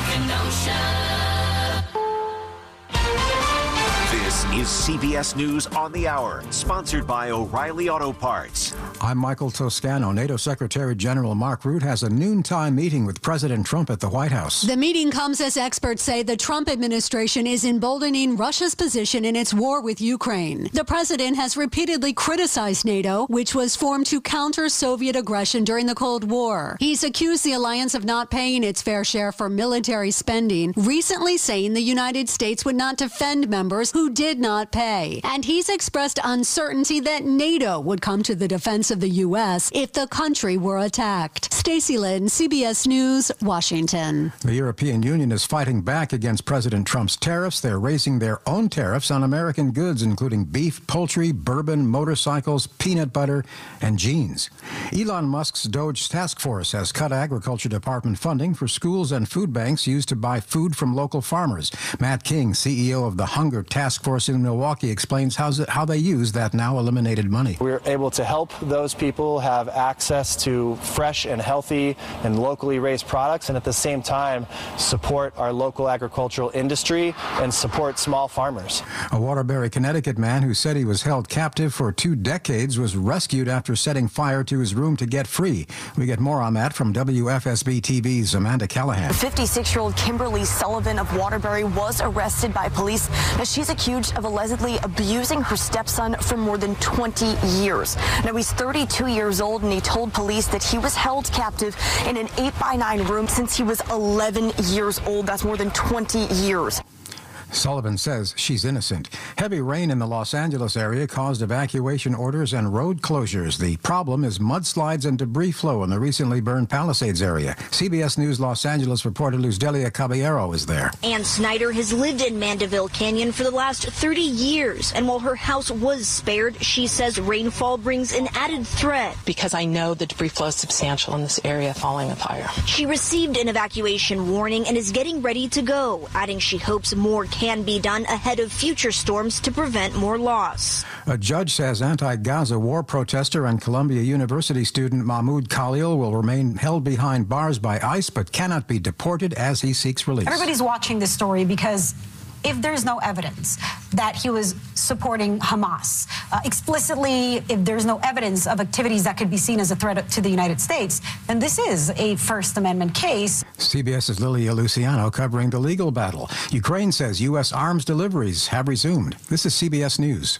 This is CBS News on the Hour, sponsored by O'Reilly Auto Parts. I'm Michael Toscano. NATO Secretary General Mark Rutte has a noontime meeting with President Trump at the White House. The meeting comes as experts say the Trump administration is emboldening Russia's position in its war with Ukraine. The president has repeatedly criticized NATO, which was formed to counter Soviet aggression during the Cold War. He's accused the alliance of not paying its fair share for military spending, recently saying the United States would not defend members who did not pay. And he's expressed uncertainty that NATO would come to the defense of the U.S. if the country were attacked. Stacey Lynn, CBS News, Washington. The European Union is fighting back against President Trump's tariffs. They're raising their own tariffs on American goods, including beef, poultry, bourbon, motorcycles, peanut butter, and jeans. Elon Musk's Doge task force has cut Agriculture Department funding for schools and food banks used to buy food from local farmers. Matt King, CEO of the Hunger Task Force in Milwaukee, explains how they use that now eliminated money. We're able to help those people have access to fresh and healthy and locally raised products, and at the same time support our local agricultural industry and support small farmers. A Waterbury, Connecticut man who said he was held captive for 2 decades was rescued after setting fire to his room to get free. We get more on that from WFSB TV's Amanda Callahan. 56-year-old Kimberly Sullivan of Waterbury was arrested by police. Now, she's accused of allegedly abusing her stepson for more than 20 years. Now, he's 32 years old, and he told police that he was held captive in an 8x9 room since he was 11 years old. That's more than 20 years. Sullivan says she's innocent. Heavy rain in the Los Angeles area caused evacuation orders and road closures. The problem is mudslides and debris flow in the recently burned Palisades area. CBS News Los Angeles reporter Luz Delia Caballero is there. Ann Snyder has lived in Mandeville Canyon for the last 30 years. And while her house was spared, she says rainfall brings an added threat. Because I know the debris flow is substantial in this area following a fire. She received an evacuation warning and is getting ready to go, adding she hopes more can be done ahead of future storms to prevent more loss. A judge says anti-Gaza war protester and Columbia University student Mahmoud Khalil will remain held behind bars by ICE but cannot be deported as he seeks release. Everybody's watching this story because if there's no evidence that he was supporting Hamas explicitly, if there's no evidence of activities that could be seen as a threat to the United States, then this is a First Amendment case. CBS's Lilia Luciano covering the legal battle. Ukraine says U.S. arms deliveries have resumed. This is CBS News.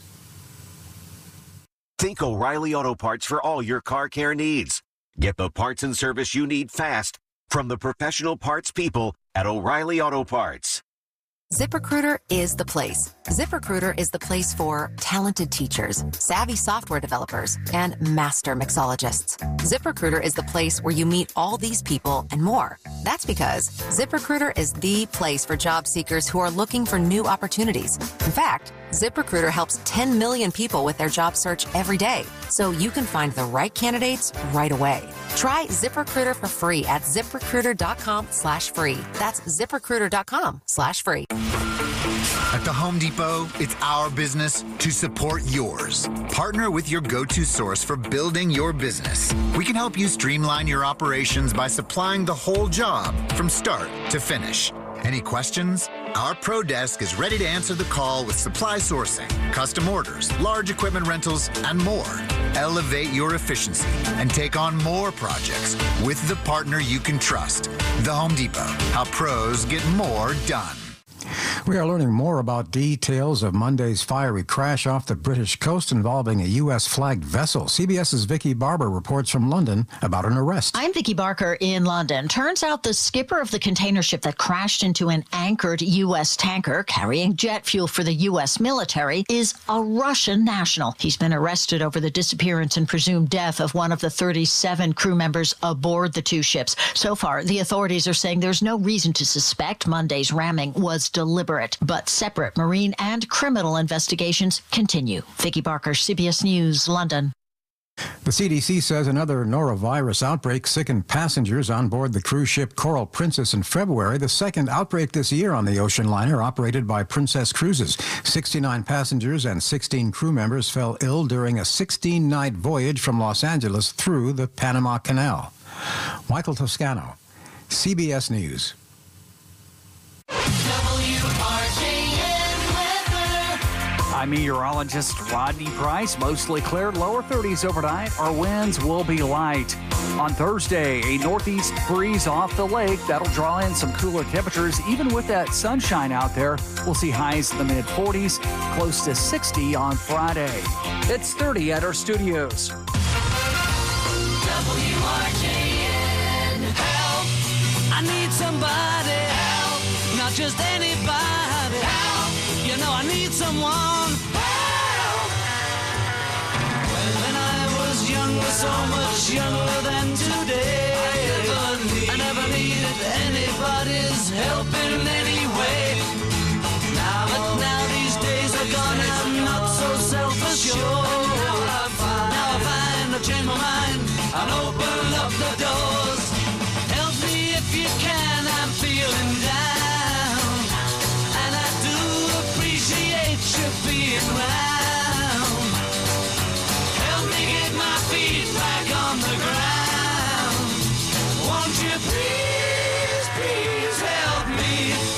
Think O'Reilly Auto Parts for all your car care needs. Get the parts and service you need fast from the professional parts people at O'Reilly Auto Parts. ZipRecruiter is the place. ZipRecruiter is the place for talented teachers, savvy software developers, and master mixologists. ZipRecruiter is the place where you meet all these people and more. That's because ZipRecruiter is the place for job seekers who are looking for new opportunities. In fact, ZipRecruiter helps 10 million people with their job search every day, so you can find the right candidates right away. Try ZipRecruiter for free at ZipRecruiter.com/free. That's ZipRecruiter.com/free. At the Home Depot, it's our business to support yours. Partner with your go-to source for building your business. We can help you streamline your operations by supplying the whole job from start to finish. Any questions? Our Pro Desk is ready to answer the call with supply sourcing, custom orders, large equipment rentals, and more. Elevate your efficiency and take on more projects with the partner you can trust. The Home Depot, how pros get more done. We are learning more about details of Monday's fiery crash off the British coast involving a U.S.-flagged vessel. CBS's Vicky Barber reports from London about an arrest. I'm Vicky Barker in London. Turns out the skipper of the container ship that crashed into an anchored U.S. tanker carrying jet fuel for the U.S. military is a Russian national. He's been arrested over the disappearance and presumed death of one of the 37 crew members aboard the two ships. So far, the authorities are saying there's no reason to suspect Monday's ramming was deliberate, but separate marine and criminal investigations continue. Vicky Barker, CBS News, London. The CDC says another norovirus outbreak sickened passengers on board the cruise ship Coral Princess in February, the second outbreak this year on the ocean liner operated by Princess Cruises. 69 passengers and 16 crew members fell ill during a 16-night voyage from Los Angeles through the Panama Canal. Michael Toscano, CBS News. I'm meteorologist Rodney Price. Mostly clear, lower 30s overnight. Our winds will be light. On Thursday, a northeast breeze off the lake. That'll draw in some cooler temperatures. Even with that sunshine out there, we'll see highs in the mid-40s, close to 60 on Friday. It's 30 at our studios. WRJN. Help! I need somebody. Help! Not just anybody. Help! You know I need someone. Help! When I was younger, so much younger than today, I never needed anybody's help in any way. But now these days are gone, I'm not so self-assured. Now I find I've changed my mind and open up the doors. Help me if you can, I'm feeling down, and I do appreciate you being around. Help me get my feet back on the ground. Won't you please, please help me?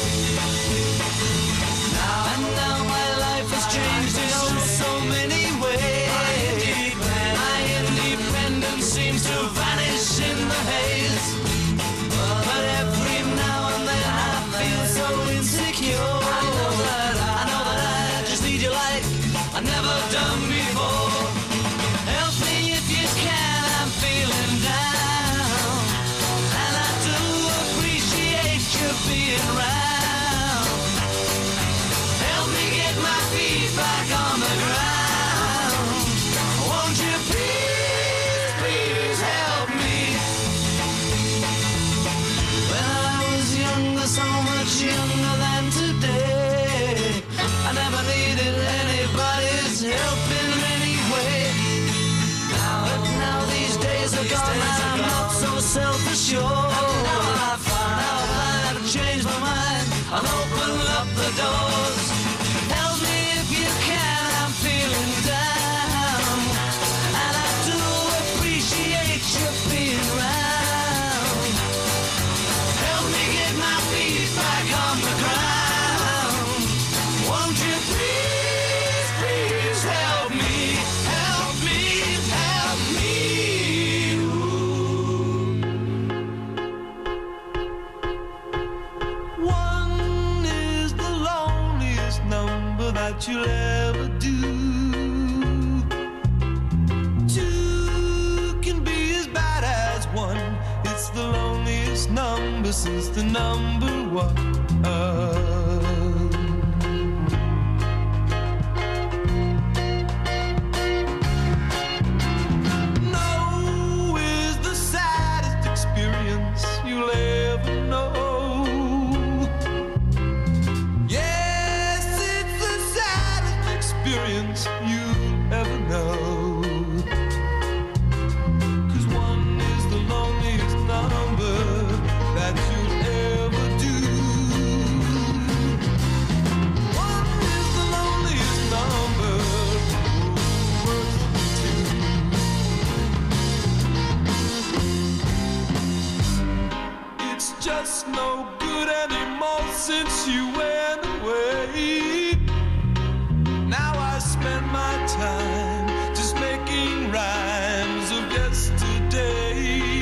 Now my life has changed in so many ways. My independence seems to vanish in the haze. But every now and then I feel so insecure. I know that I just need you like I've never done before. Help me if you can, I'm feeling down, and I do appreciate you being around. Help me get my feet back on the ground. Won't you please, please help me? When I was younger, so much younger than today, I never needed anybody's help in any way. But now these days are gone, I'm not so self-assured. Now I find I've changed my mind and open up the doors. Help me if you can, I'm feeling down, and I do appreciate you being around. Help me get my feet back on the ground. Won't you please, please help me? Help me, help me. One is the loneliest number that you'll ever do. Two can be as bad as one. It's the loneliest number since the number one. No is the saddest experience you'll ever know. Yes, it's the saddest experience you'll ever know. 'Cause one is the loneliest number that you'll ever do. One is the loneliest number, worth two. It's just no good anymore since you went away. Now I spend my time just making rhymes of yesterday.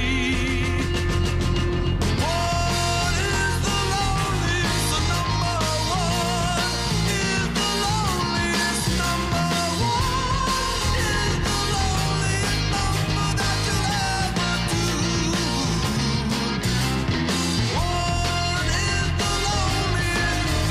One is the loneliest, the number one is the loneliest number. One is the loneliest number that you'll ever do. One is the loneliest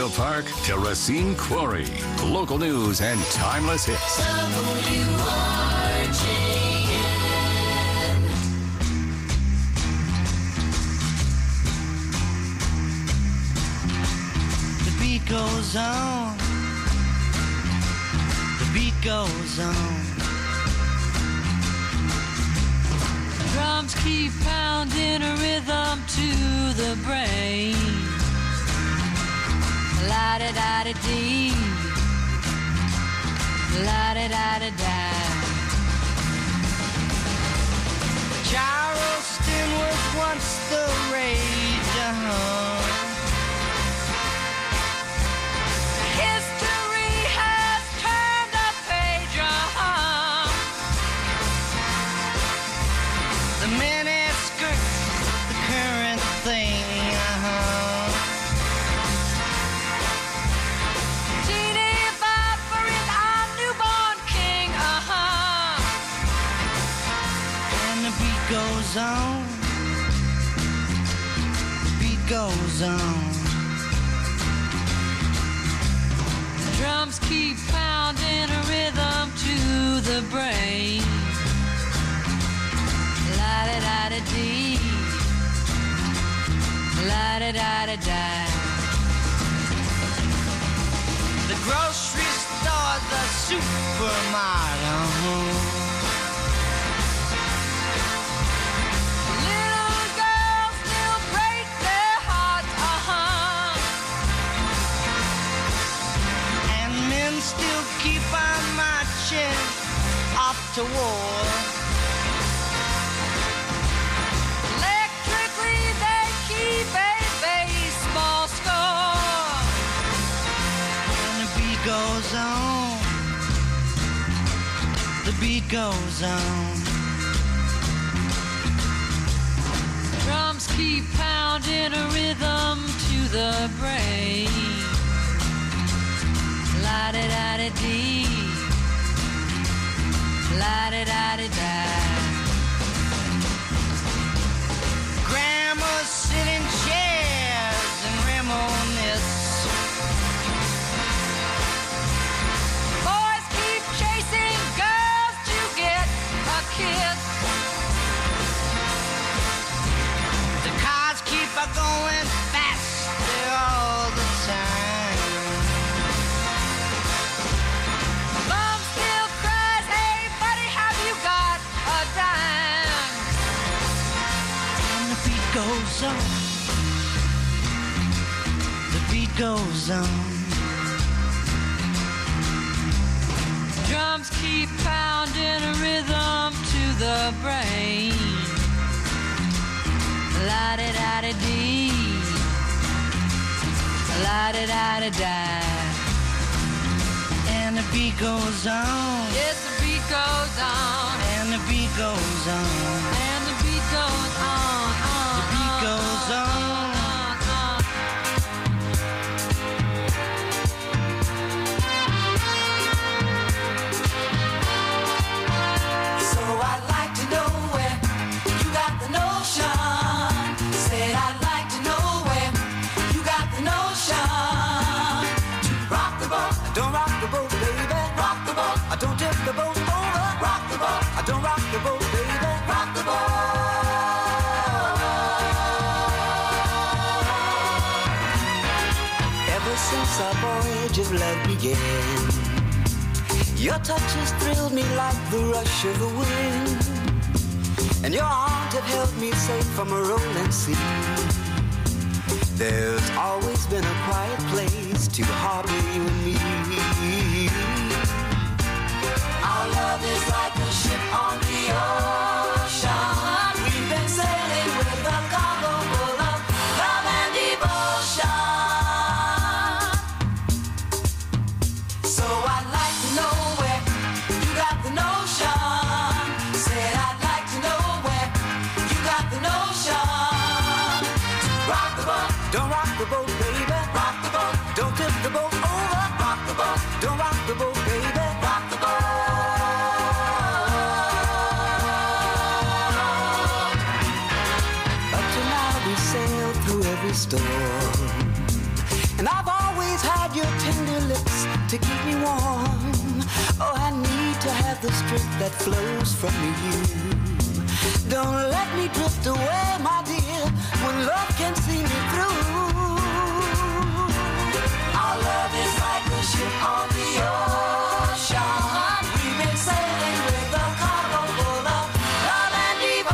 Park to Racine Quarry. Local news and timeless hits. The beat goes on. The beat goes on. Drums keep pounding a rhythm to the brain. La-da-da-da-dee, la-da-da-da-da. Charleston was once the rage, History has turned a page, The mini skirts, the current thing, Teeny Bopper is our newborn king, And the beat goes on. The beat goes on. Drums keep pounding a rhythm to the brain. La-da-da-da-dee, la-da-da-da-da. The grocery store, the supermarket. Little girls still break their hearts, And men still keep on marching off to war. Electrically, they keep a baseball score. And the beat goes on. The beat goes on. Drums keep pounding a rhythm to the brain. La-da-da-da-dee, la-da-da-da-da. Grandmas sit in chairs and reminisce. Boys keep chasing girls to get a kiss. The cars keep going faster all the time. Mom still cries, hey buddy, have you got a dime? And the beat goes on. The beat goes on. Drums keep pounding a rhythm to the brain. La-da-da-da-dee, la-da-da-da-da. And the beat goes on. Yes, the beat goes on. And the beat goes on. And the beat goes on. The beat goes on. So I'd like to know where you got the notion. Said I'd like to know where you got the notion. To rock the boat, don't rock the boat, baby. Rock the boat, I don't tip the boat over. Rock the boat, I don't rock the boat, baby. Rock the boat. Ever since our voyage of love began, your touch has thrilled me like the rush of the wind, and your arms have held me safe from a rolling sea. There's always been a quiet place to harbor you and me. Our love is like a ship on the ocean. We've been sailing with a cargo full of love and devotion. So I'd like to know where you got the notion. Said I'd like to know where you got the notion. Rock the boat, don't rock the boat, baby. Rock the boat, don't tip the boat over. Rock the boat, don't rock the boat, baby. Rock the boat. Up to now we sailed through every storm, and I've always the strength that flows from you. Don't let me drift away, my dear, when love can see me through. Our love is like a ship on the ocean. We've been sailing with a cargo full of love and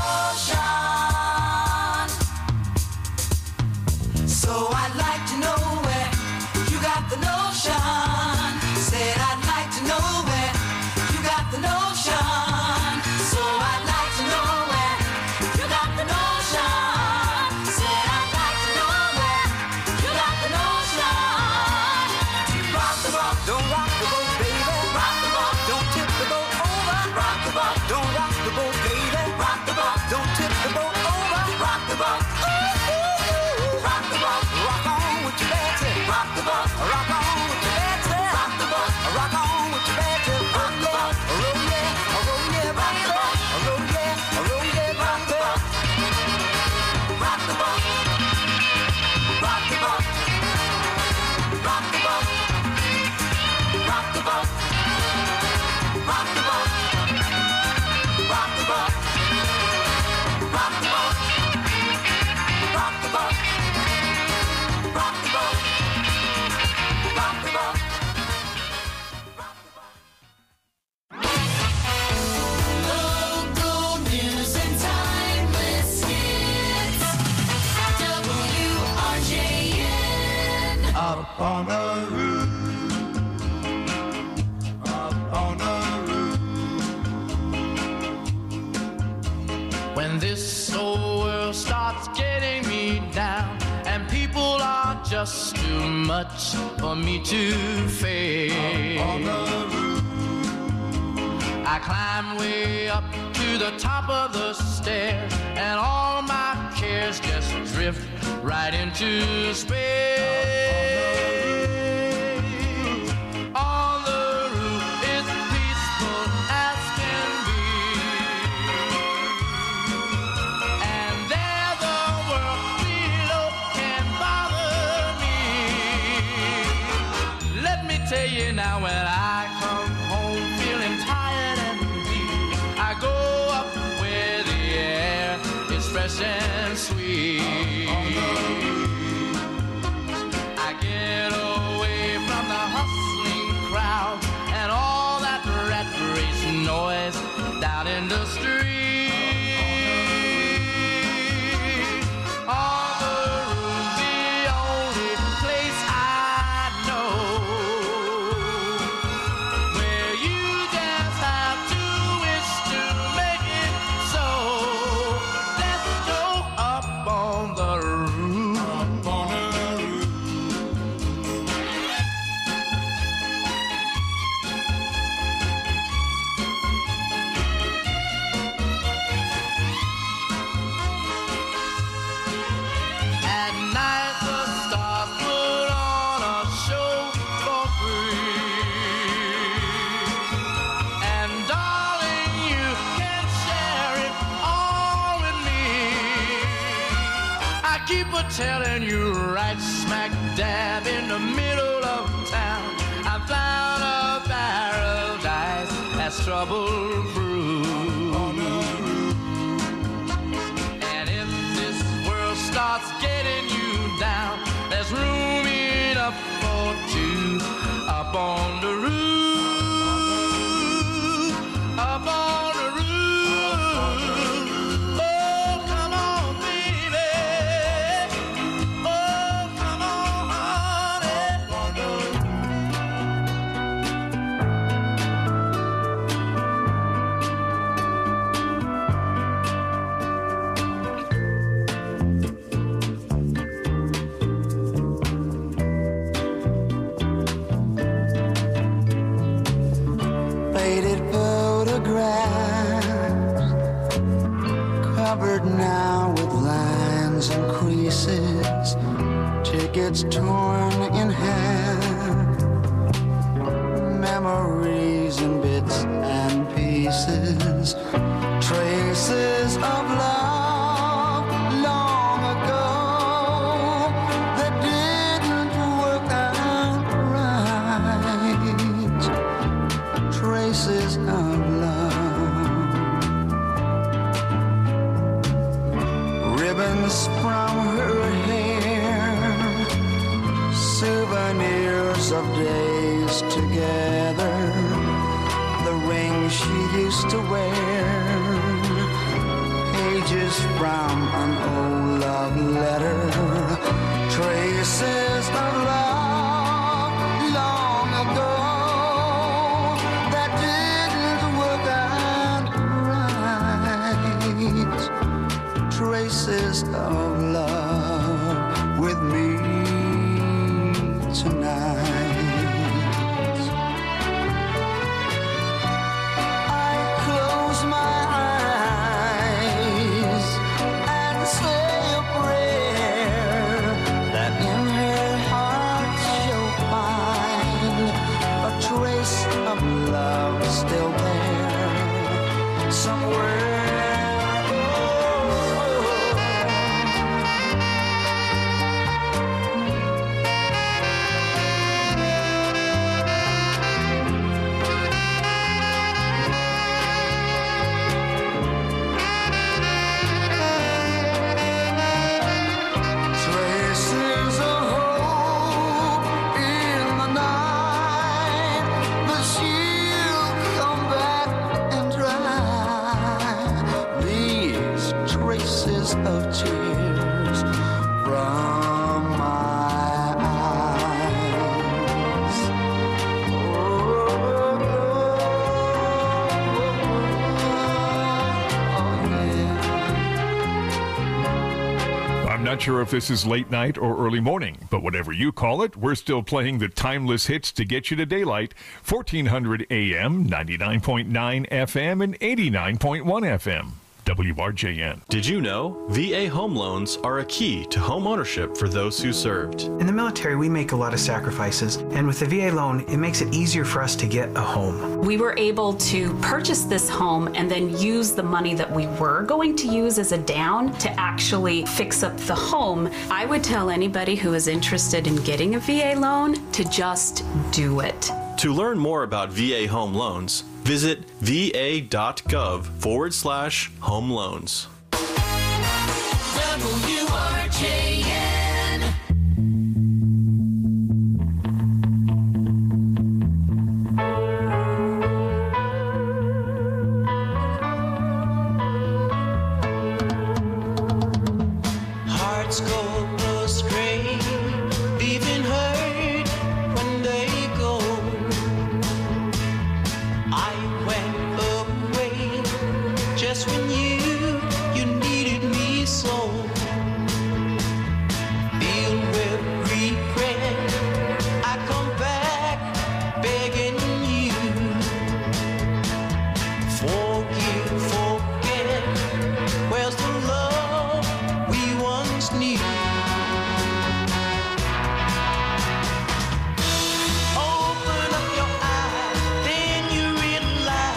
devotion. So I'd like to know where you got the notion. Said I'd like to know where you got the notion. So I'd like to know where you got the notion. Said I'd like to know where you got the notion. Rock the boat, don't rock the boat, baby. Rock the boat, don't tip the boat over. Rock the boat, don't rock the boat, baby. Rock the boat, don't tip the boat over. Rock the boat, ooh, ooh, ooh. Rock the boat, rock on with your bad tip. Rock the boat, rock on with your bad tip. Rock the boat, rock on with your bad tip. Rock the boat, roll yeah, roll yeah, rock the boat, roll yeah, roll yeah, rock the boat. Rock the boat, rock the boat, rock the boat, rock the boat, rock the boat, rock the boat, rock the boat, rock the boat, rock the boat, rock the boat. Local news and timeless hits. WRJN. Up on the roof. Up on the roof. When this old world starts getting me down and people are just too much for me to face, I climb way up to the top of the stairs and all my cares just drift right into space. On the roof is peaceful as can be, and there the world below can bother me. Let me tell you now, when I come home feeling tired and weak, I go up where the air is fresh and sweet. I get away from the hustling crowd and all that rat race noise down in the street. On the roof, the only place I know where you just have to wish to make it so. Let's go up on the roof. Up on the roof. At night the stars put on a show for free, and darling, you can share it all with me. I keep a telling you, right smack dab in the middle of town, I found a paradise that's trouble-proof. And if this world starts getting you down, there's room enough for two up on the roof. Up on the roof. Oh, come on, baby. Oh, come on, honey. Faded photographs covered now with lines and creases, tickets torn in half, memories in bits and pieces, traces of love long ago that didn't work out right, traces of love ribbons from her hair, souvenirs of days together, the ring she used to wear, pages from an old love letter, traces of love long ago that didn't work out right, traces of love with me tonight. I close my eyes and say a prayer that in her heart she'll find a trace of love still there somewhere. Traces of hope in the night, but she'll come back and dry these traces of tears from my eyes. I'm not sure if this is late night or early morning, but whatever you call it, we're still playing the timeless hits to get you to daylight. 1400 AM, 99.9 FM, and 89.1 FM. WRJN. Did you know VA home loans are a key to home ownership for those who served? In the military, we make a lot of sacrifices, and with the VA loan, it makes it easier for us to get a home. We were able to purchase this home and then use the money that we were going to use as a down to actually fix up the home. I would tell anybody who is interested in getting a VA loan to just do it. To learn more about VA home loans, visit va.gov/home loans. WRJN. Hearts go astray, leaving hurt when they go. I went away just when you needed me so. Filled with regret, I come back begging you. Forgive, forget, where's the love we once knew? Open up your eyes, then you realize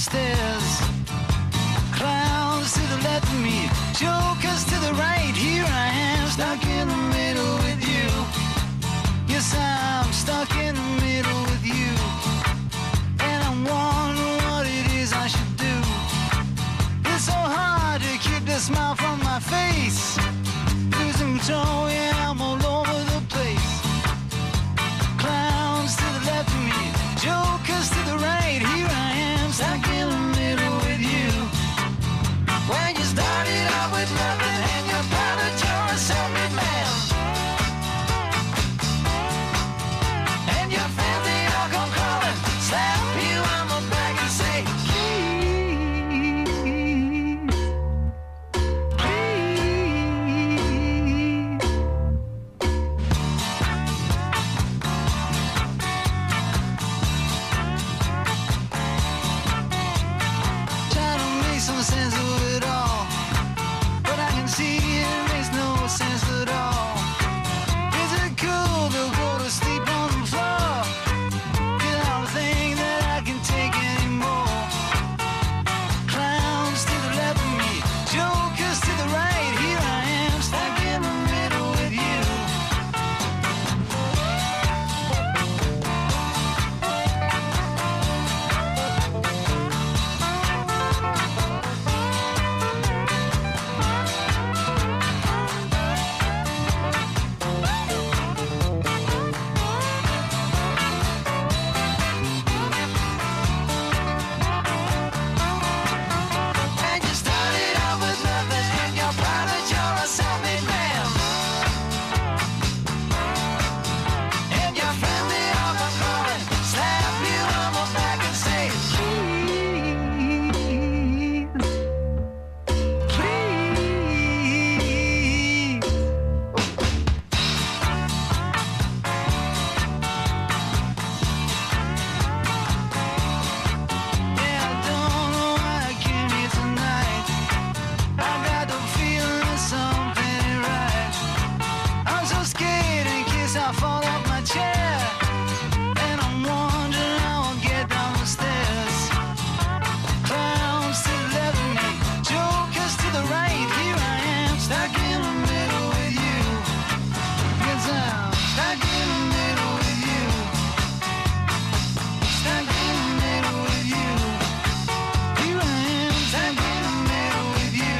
stairs. Clowns to the left of me, jokers to the right. Here I am, stuck in the middle with you. Yes, I'm stuck in the middle with you. And I'm wondering what it is I should do. It's so hard to keep the smile from my face. Losing control, yeah, I'm all over the place. Clowns to the left of me, jokers to the right. Here I am, stuck in the middle with you. When you started out with nothing and you're proud that you're a self-made man. And your friends, they all come crawling, slap you on the back and say, some sense of it all, but I can see it makes no sense at all. Is it cool to go to sleep on the floor? 'Cause I don't think that I can take anymore. Clowns to the left of me, jokers to the right. Here I am, stuck in the middle with you. And you started out with nothing and you're proud that you're a self-made man. And your friends, they all come calling, slap you on the back and say, yeah, I don't know why I came here tonight. I got the feeling that something ain't right. I'm so scared in case I fall off my chair. And I'm wondering how I'll get down the stairs. Clowns to the left of me, jokers to the right. Here I am, stuck in the middle with you. Yes, I'm stuck in the middle with you. Stuck in the middle with you. Here I am, stuck in the middle with you.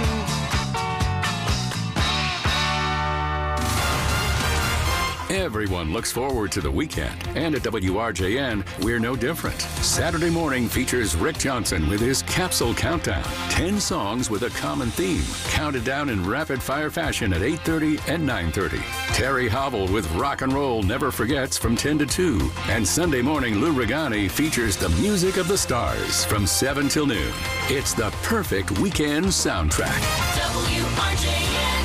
Everyone looks forward to the weekend, and at WRJN, we're no different. Saturday morning features Rick Johnson with his Capsule Countdown. 10 songs with a common theme, counted down in rapid-fire fashion at 8:30 and 9:30. Terry Hobble with Rock and Roll Never Forgets from 10 to 2. And Sunday morning, Lou Regani features the music of the stars from 7 till noon. It's the perfect weekend soundtrack. WRJN.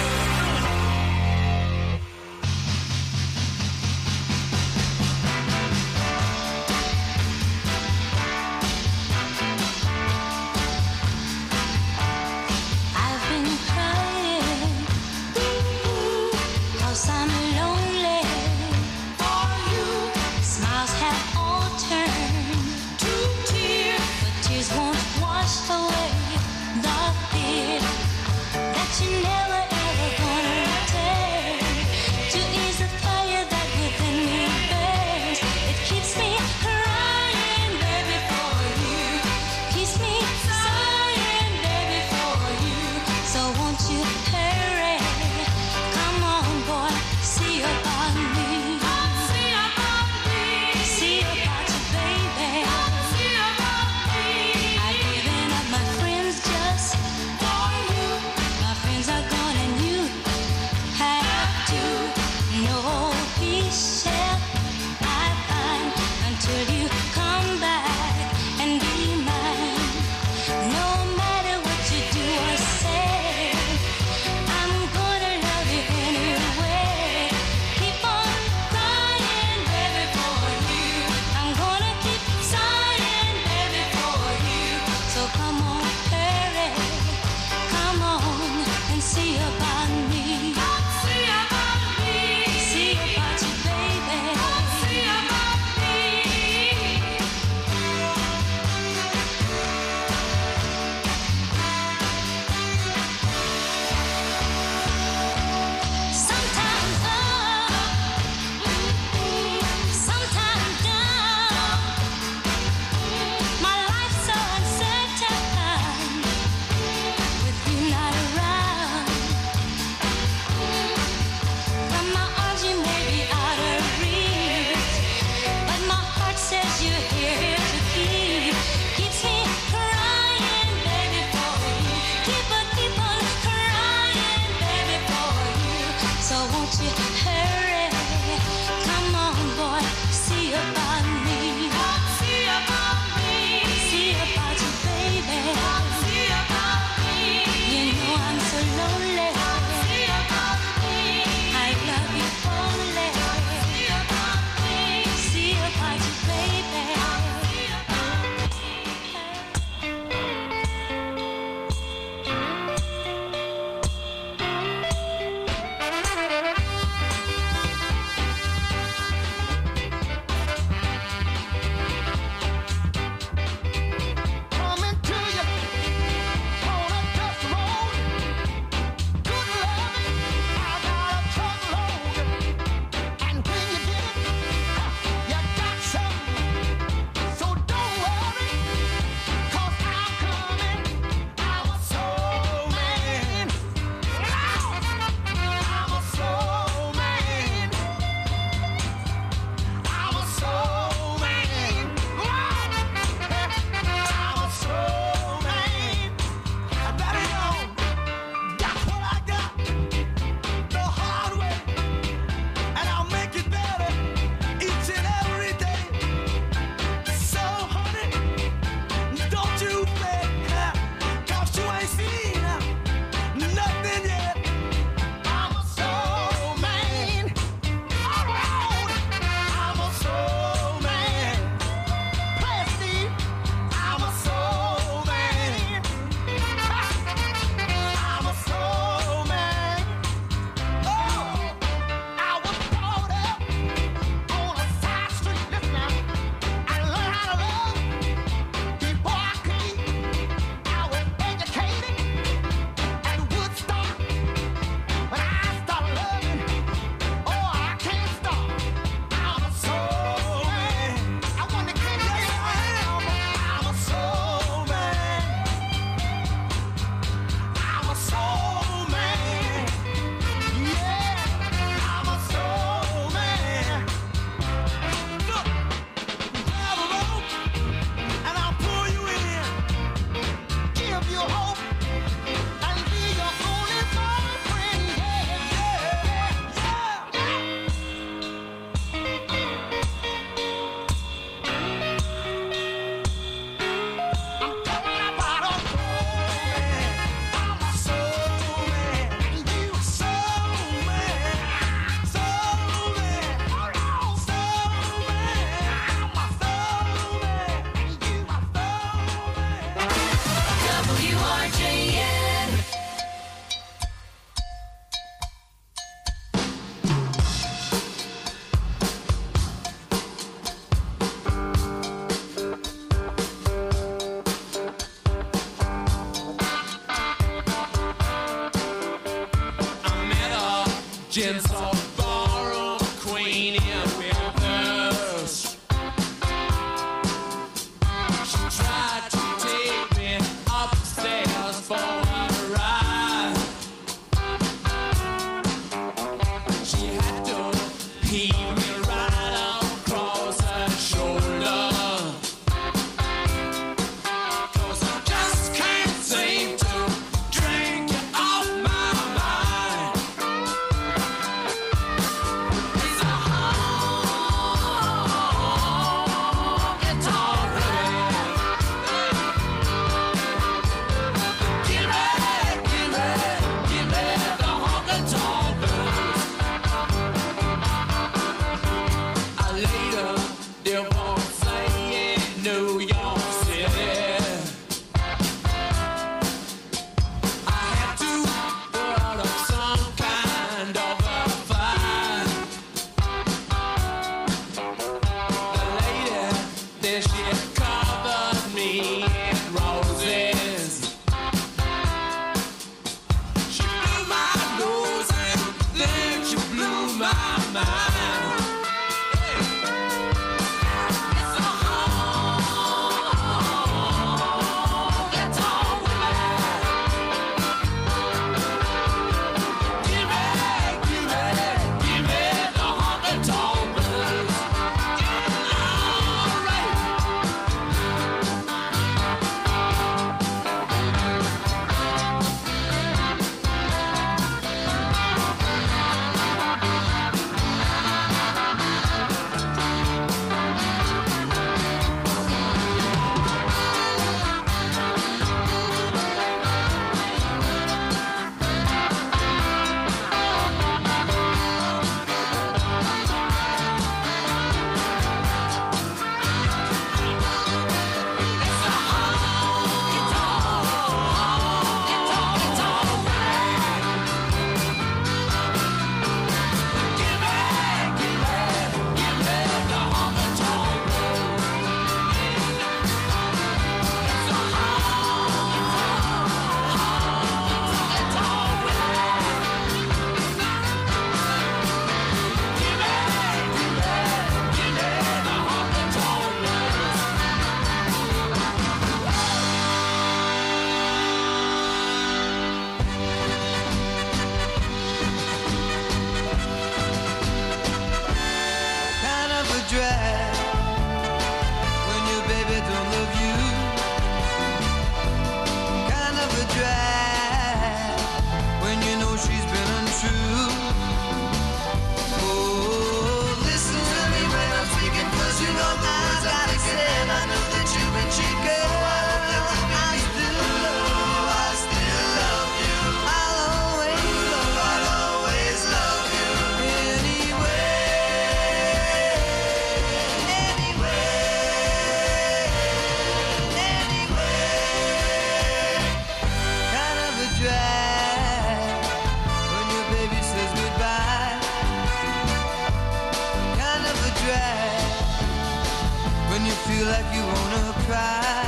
I've been crying, 'cause I'm lonely for you. Smiles have all turned to tears, but tears won't wash away the fear that you Gents all borrow Queen in Memphis. She tried to take me upstairs for a ride. She had to heave me right across her shoulder. 'Cause I just can't seem to drink you off my mind. It's a honky-tonk blues. Give me the honky-tonk blues. I later divorced in New York City. I had to put up some kind of a fight. The lady, then she covered me in roses. She blew my nose and then she blew my mind. It's a honky-tonk blues. Give me the honky-tonk blues. Alright. feel like you wanna cry.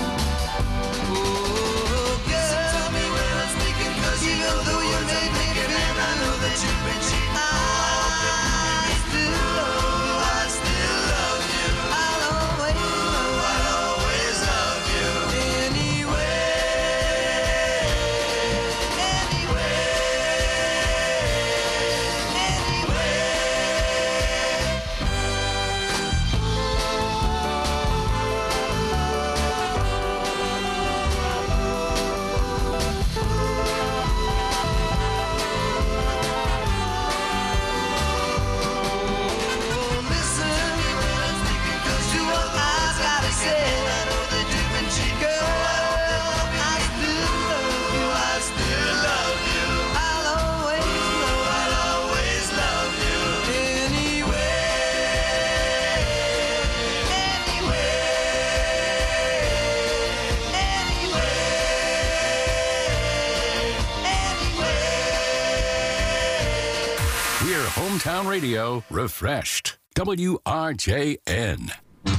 Oh, girl, tell me when I'm speaking, 'cause even though you may be thinking, and I know that you've been cheating. I still love you. I still love you. I'll always love you. Anyway. Hometown Radio refreshed. WRJN.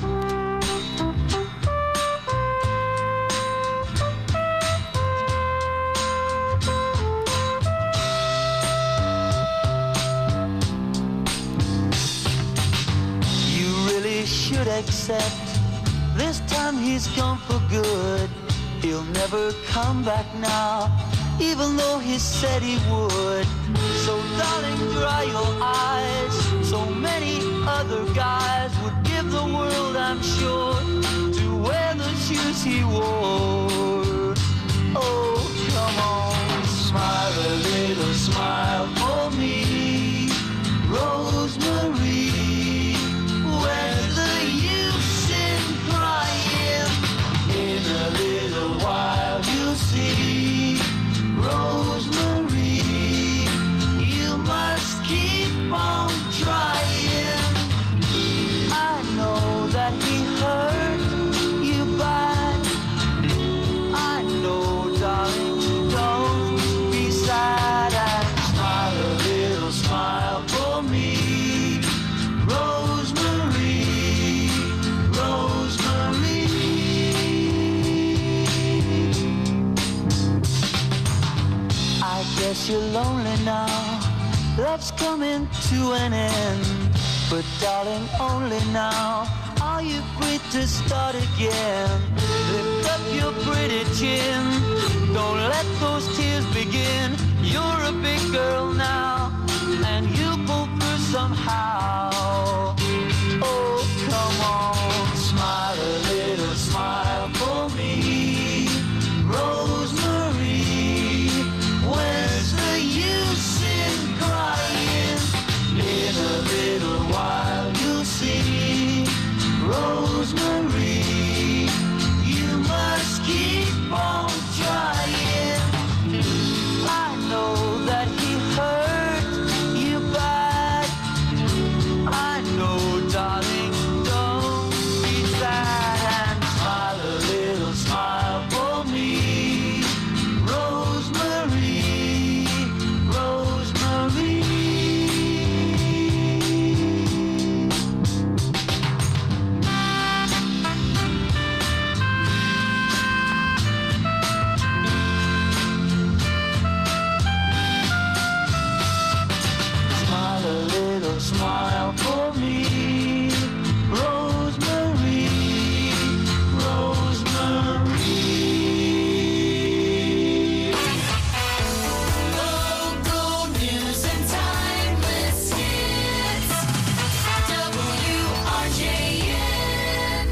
You really should accept this time he's gone for good. He'll never come back now, even though he said he would. So darling, dry your eyes. So many other guys would give the world, I'm sure, to wear the shoes he wore. Oh, come on, smile a little smile for me, Rosemary. Where's the use in crying? In a little while you'll see, Rosemary, you must keep on trying. I know that he hurt you bad. I know, darling, don't be sad and smile a little smile for me, Rosemary, Rosemary. I guess you're lonely now. Love's coming to an end. But darling, only now are you free to start again. Lift up your pretty chin. Don't let those tears begin. You're a big girl now, and you'll pull through somehow. Oh, come on, smile a little smile for me, Rosemary. Where's the use in crying? In a little while you'll see, Rosemary, you must keep on trying. I know that he hurt you bad. I know, darling, don't be sad and smile a little smile for me, Rosemary, Rosemary. Smile a little smile for me, Rosemary, Rosemary. Local news and timeless hits. WRJN.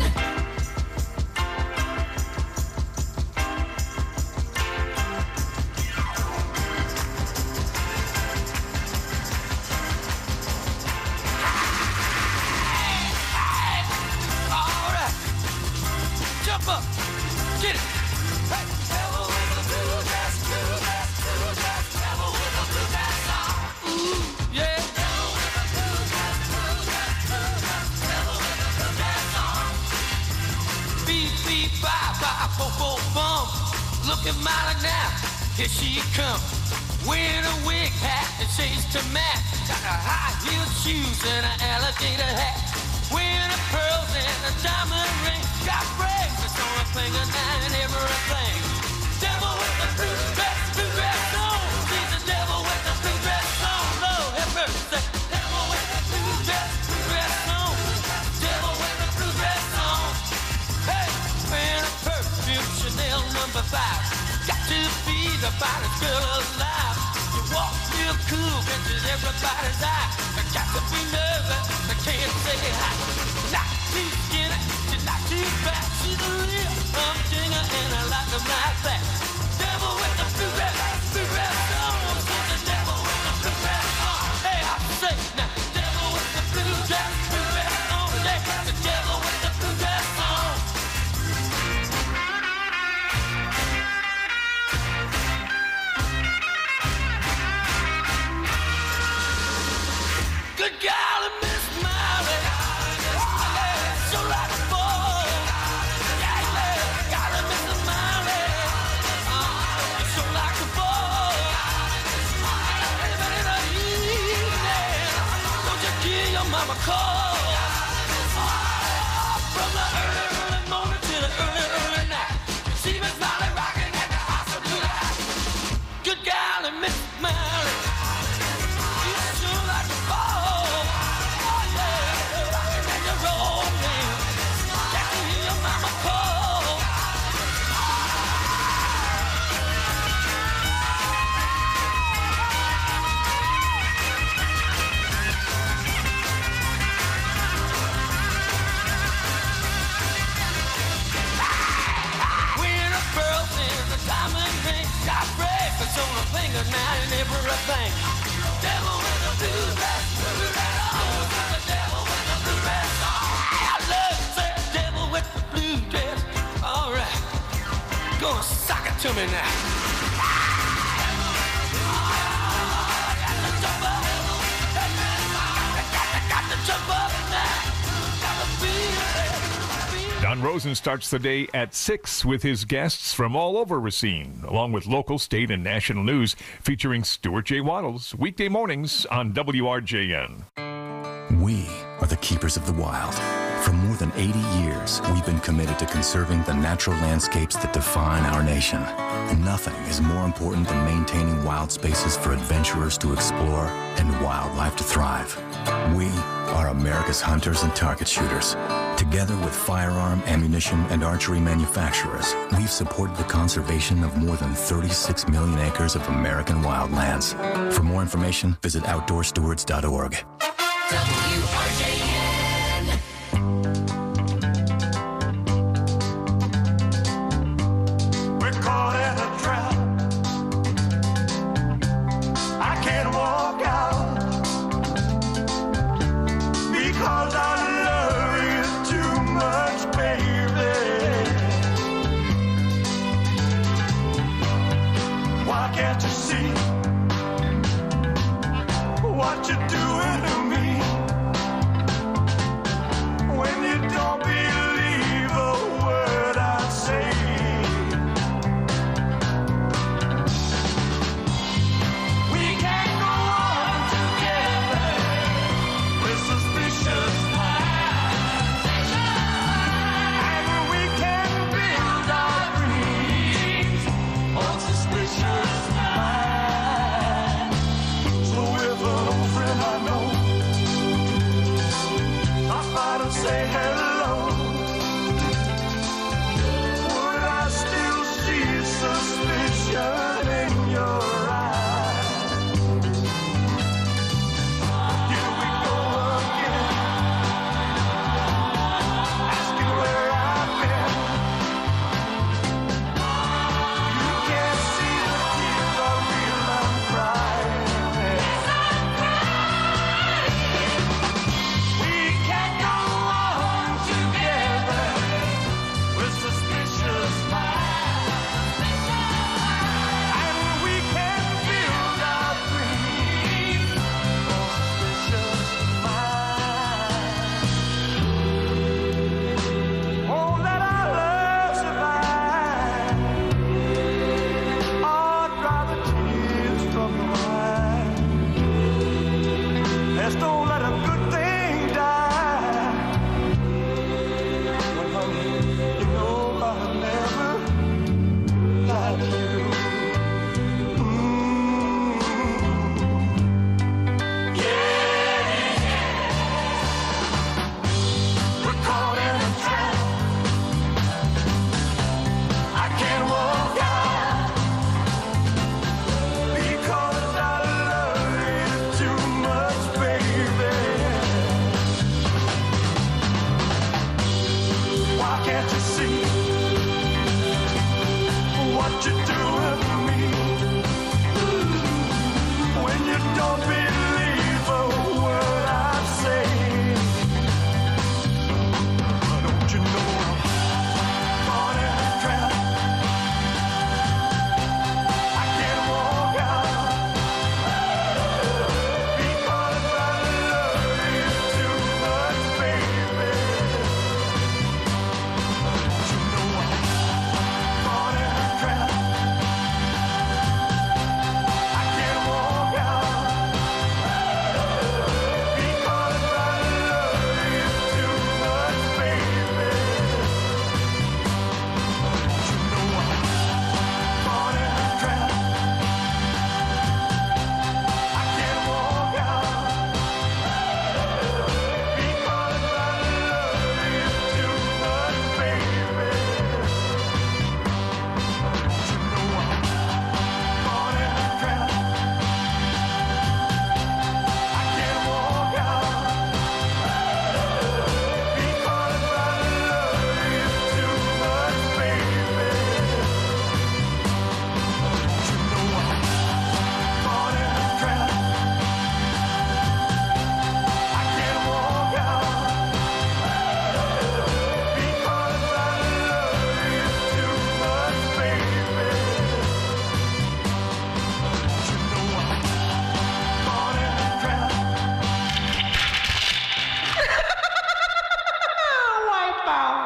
All right. Jump up. Get it. Hey. Devil with a blue dress, blue dress, blue dress. Devil with a blue dress on. Ooh, yeah. Devil with a blue dress, blue dress, blue dress. Devil with a blue dress on. Beep, beep, bye, bye, bo, bo, bum. Look at Molly now. Here she comes. Wearing a wig hat and shades to match. Got a high heel shoes and an alligator hat. Wearing her pearls and a diamond ring. finest girl alive. You walk real cool, catches everybody's eye. I got to be nervous, I can't say hi. Not too skinny, she's not too fat. She's a real humdinger and I like them like that. Devil with the blue dress on. She's the devil with the blue dress on. Hey, I say now, devil with the blue dress on. Yeah, the devil with the blue dress on. Good golly, Miss Molly. Yeah, so like a ball. Yeah, golly, Miss Molly. So like a ball. In the evening, don't you hear your mama call? From the early morning to the early night. See Miss Molly rocking at the house of blue light. Good golly, Miss Molly. You sure like a ball. On a finger now and everything. Devil with a blue dress on. The devil with the blue dress on. I love that devil with the blue dress. All right, gonna sock it to me now. Got to jump up now. Got to feel. Don Rosen starts the day at 6 with his guests from all over Racine, along with local, state, and national news featuring Stuart J. Waddles, weekday mornings on WRJN. We are the keepers of the wild. For more than 80 years, we've been committed to conserving the natural landscapes that define our nation. Nothing is more important than maintaining wild spaces for adventurers to explore and wildlife to thrive. We are America's hunters and target shooters. Together with firearm, ammunition, and archery manufacturers, we've supported the conservation of more than 36 million acres of American wildlands. For more information, visit outdoorstewards.org. WRJN. We're caught in a trap. I can't walk out because I love you too much, baby. Why can't you see what you're doing to me? can't you see what you're doing to me? When you don't believe a word I say, don't you know I'm caught in a trap? I can't walk out because I love you too much, baby. Don't you know I'm caught in a trap? I can't walk out because I love you too much, baby. Don't you know I'm caught in a trap? I can't walk out because I love you too much, baby. Don't you know I'm caught in a trap? I can't walk out because I love you too much, baby. Don't you know I'm caught in a trap? I can't walk out because I love you too much, baby. Don't you know I'm caught in a trap? Wipe out.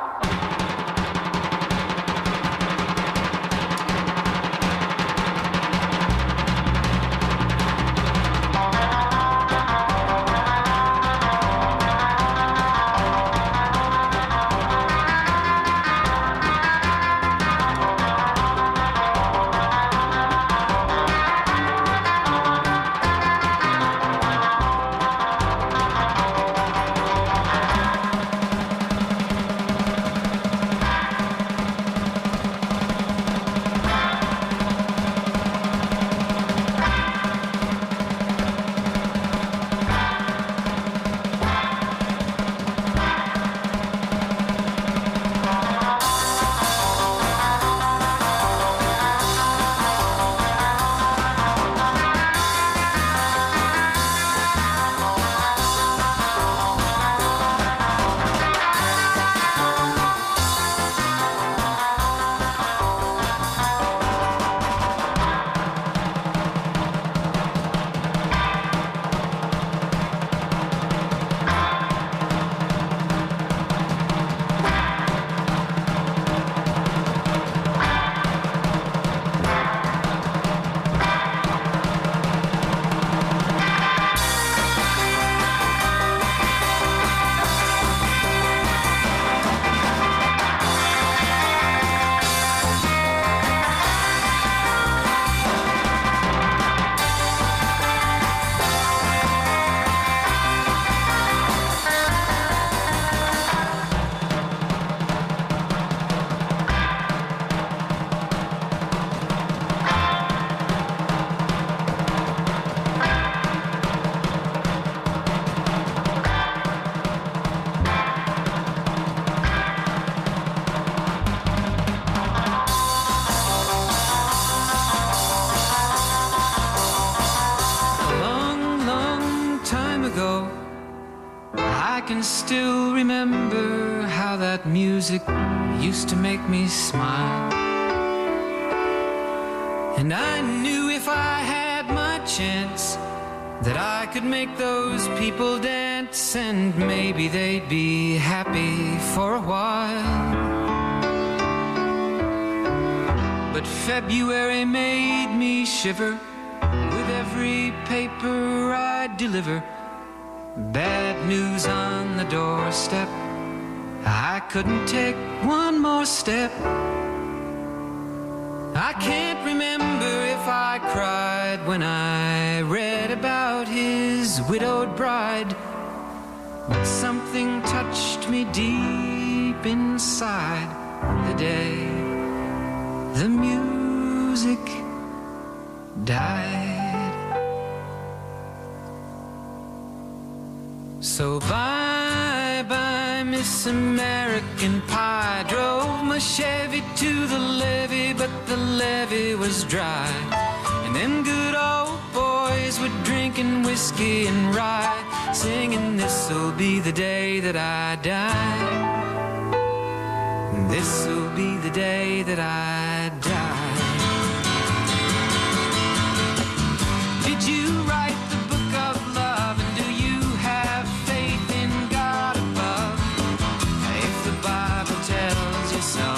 I can still remember how that music used to make me smile. And I knew if I had my chance that I could make those people dance, and maybe they'd be happy for a while. But February made me shiver with every paper I deliver. Bad news on the doorstep, I couldn't take one more step. I can't remember if I cried when I read about his widowed bride, but something touched me deep inside the day the music died. So bye bye, Miss American Pie. Drove my Chevy to the levee, but the levee was dry. And them good old boys were drinking whiskey and rye, singing, this'll be the day that I die. This'll be the day that I die. Did you write the book of love, and do you have faith in God above? If the Bible tells you so.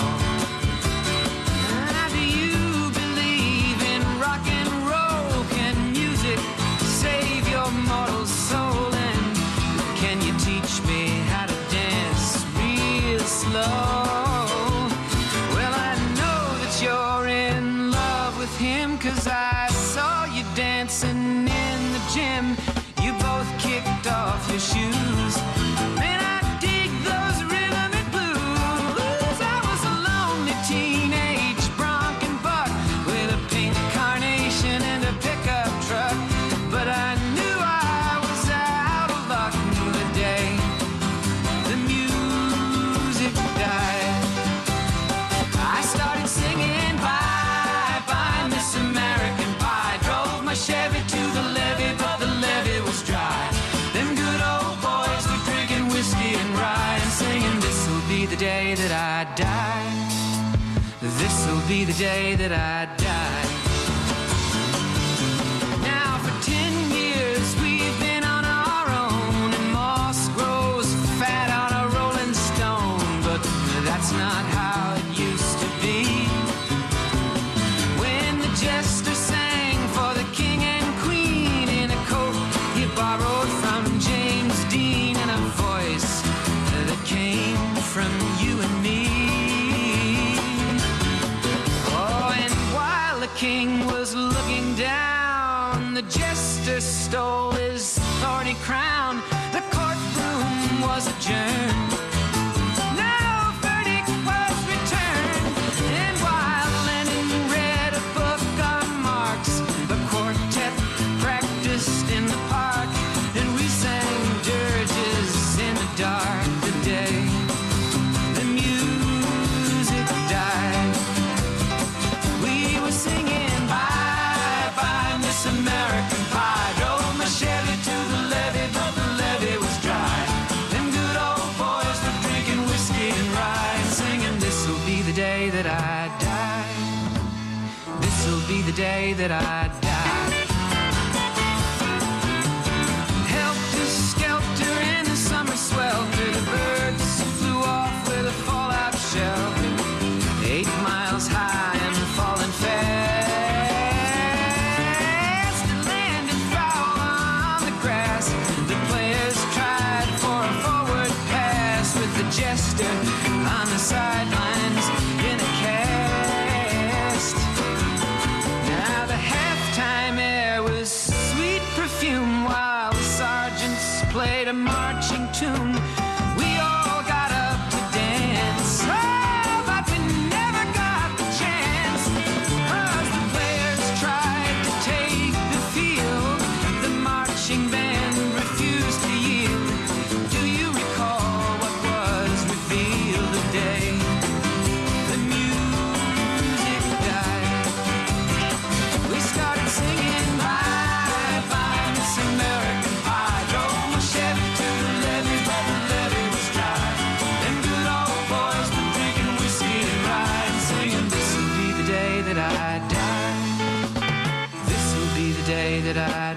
Do you believe in rock and roll? Can music save your mortal soul? And can you teach me how to dance real slow? Cause I saw you dancing in the gym. You both kicked off your shoes. Man, I dig those rhythm and blues. I was a lonely teenage bronc and buck with a pink carnation and a pickup truck. But I knew I was out of luck the day the music died. I started singing bye-bye Miss American Pie. Drove my Chevy to the levee, but the levee was dry. Them good old boys were drinking whiskey and rye and singing, this'll be the day that I die. This'll be the day that I die. Now for 10 years we've been on our own, and moss grows fat on a rolling stone. But that's not how it used to be. When the jester sang for the king and queen in a coat he borrowed from James Dean, and a voice that came from you and me. Oh, and while the king was looking down, the jester stole his thorny crown. The courtroom was adjourned. No verdict was returned. And while Lenin read a book on Marx, the quartet practiced in the park, and we sang dirges in the dark the day the music died. We were singing bye-bye Miss American Pie. Drove my Chevy to the levee, but the levee was dry. Them good old boys were drinking whiskey and rye and singing, this'll be the day that I die. This'll be the day that I die. Helter-skelter in the summer swelter, the birds flew off with a fallout shelter. 8 miles high and falling fast, and landed foul on the grass. The players tried for a forward pass, with the jester on the sidelines in a cast. Now the halftime air was sweet perfume, while the sergeants played a marching tune. We all got up to dance, oh, but we never got the chance, 'cause the players tried to take the field. The marching band refused to yield. Do you recall what was revealed the day the music died? We started singing bye-bye Miss American Pie. Drove my Chevy to the levee, but the levee was dry. Them good old boys were drinking whiskey and rye and singing, this'll be the day that I die. This'll be the day that I